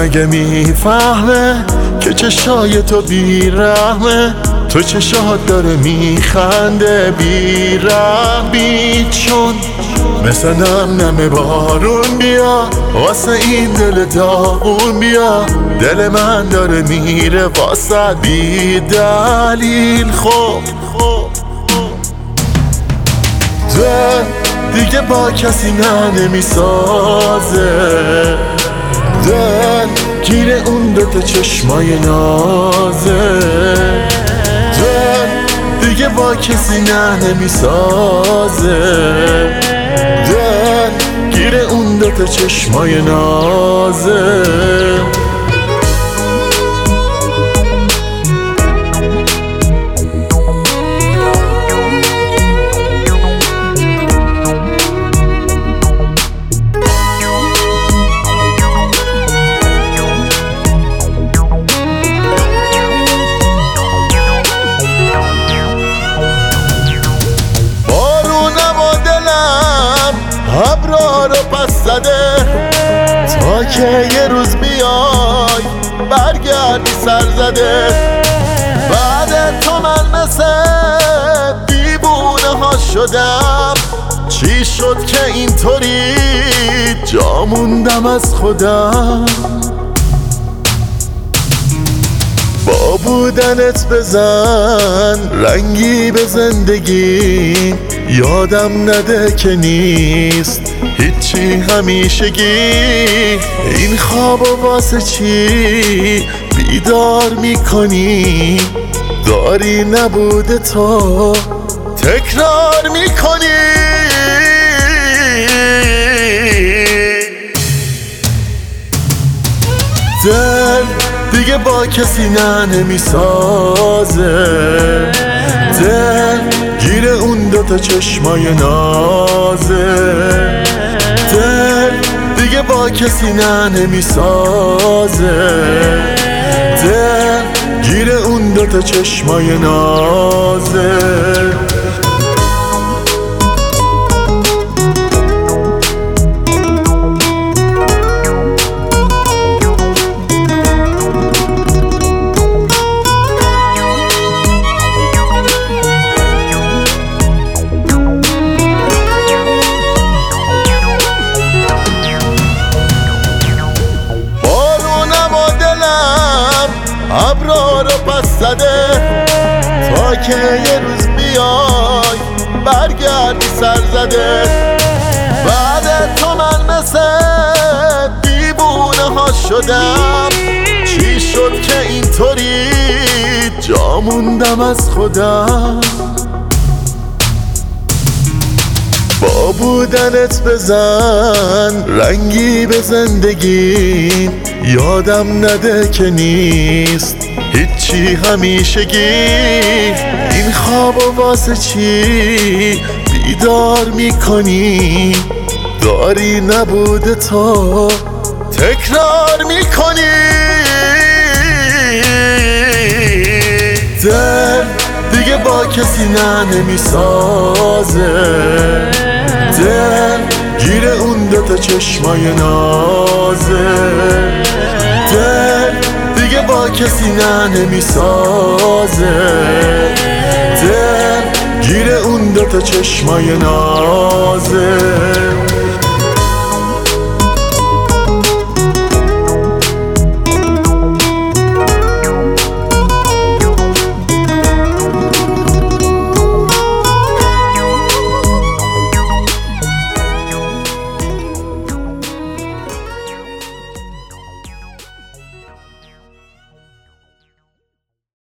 مگه میفهمه که چشای تو بیرحمه؟ تو چشات داره میخنده بیرحمی، چون مثل نم بارون بیا واسه این دل داغون بیا. دل من داره میره واسه بی دلیل. خب دل دیگه با کسی نمیسازه، دل گیر اون دوتا چشمای نازه. دل دیگه با کسی نمیسازه، دل گیر اون دوتا چشمای نازه. ابرا رو پس زده تا که یه روز بیای برگردی سر زده. بعد تو من مثل دیوونه ها شدم، چی شد که اینطوری جا موندم از خودم؟ با بودنت بزن رنگی به زندگی، یادم نده که نیست هیچی همیشگی. این خوابو واسه چی بیدار میکنی؟ داری نبوده تو تکرار میکنی. دل دیگه با کسی نمیسازه، دل گیر اون دوتا چشمای نازه. دل دیگه با کسی نمیسازه، دل گیر اون دوتا چشمای نازه. ابرا رو پس زده تا که یه روز بیای برگردی سر زده. بعد تو من مثل دیوونه ها شدم، چی شد که اینطوری جا موندم از خودم؟ با بودنت بزن رنگی به زندگی، یادم نده که نیست هیچی همیشگی. این خوابو واسه چی بیدار میکنی؟ داری نبوده تو تکرار میکنی. دل دیگه با کسی نمیسازه، دل گیر اون دوتا چشمای نازه. دل دیگه با کسی نمیسازه، دل گیر اون دوتا چشمای نازه.